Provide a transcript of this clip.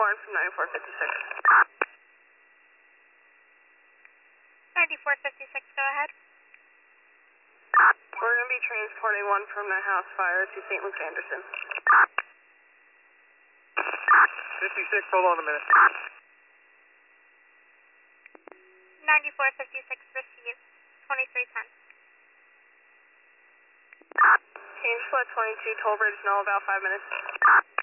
barn from 9456. 9456, go ahead. We're going to be transporting one from the house fire to St. Luke Anderson. 56, hold on a minute. 9456, received. 2310. Change split 22, toll bridge, no, about 5 minutes.